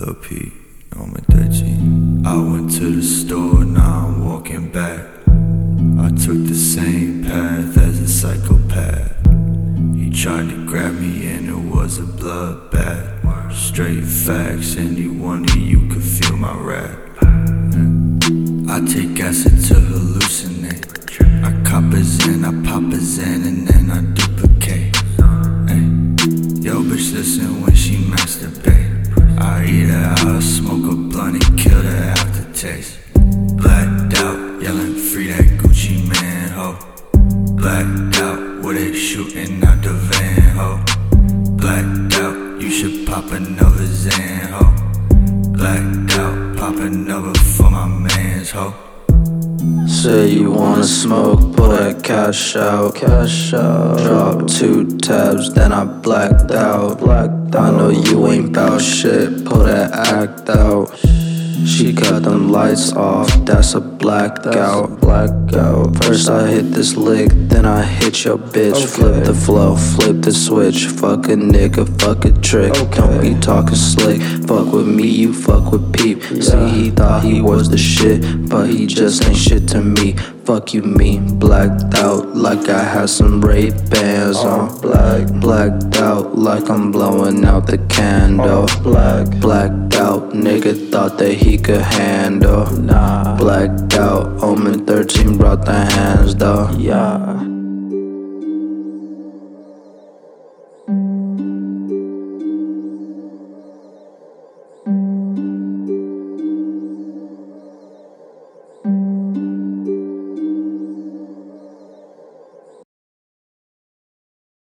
Lil P, I'm at 13. I went to the store, now I'm walking back. I took the same path as a psychopath. He tried to grab me and it was a bloodbath. Straight facts, any one of you could feel my rap. I take acid to hallucinate. I cop a Zen, I pop a Zen, and then I duplicate. Yo, bitch, listen when she masturbate. I eat her out, smoke a blunt and kill the aftertaste. Blacked out, yelling free that Gucci man, ho. Blacked out, where they shooting out the van, ho. Blacked out, you should pop another Zan, ho. Blacked out, pop another for my mans, ho. Say you wanna smoke, pull that cash out. Drop 2 tabs, then I blacked out. I know you ain't bout shit, pull that act out. She cut them lights off, that's a blackout. First I hit this lick, then I hit your bitch. Flip the flow, flip the switch. Fuck a nigga, fuck a trick. Don't be talking slick. Fuck with me, you fuck with Peep. See, he thought he was the shit, but he just ain't shit to me. Fuck you, me. Blacked out like I had some Ray-Bans on. Blacked out like I'm blowing out the candle. Blacked out, nigga thought that he could handle. Blacked out, Omen 13 brought the hands though.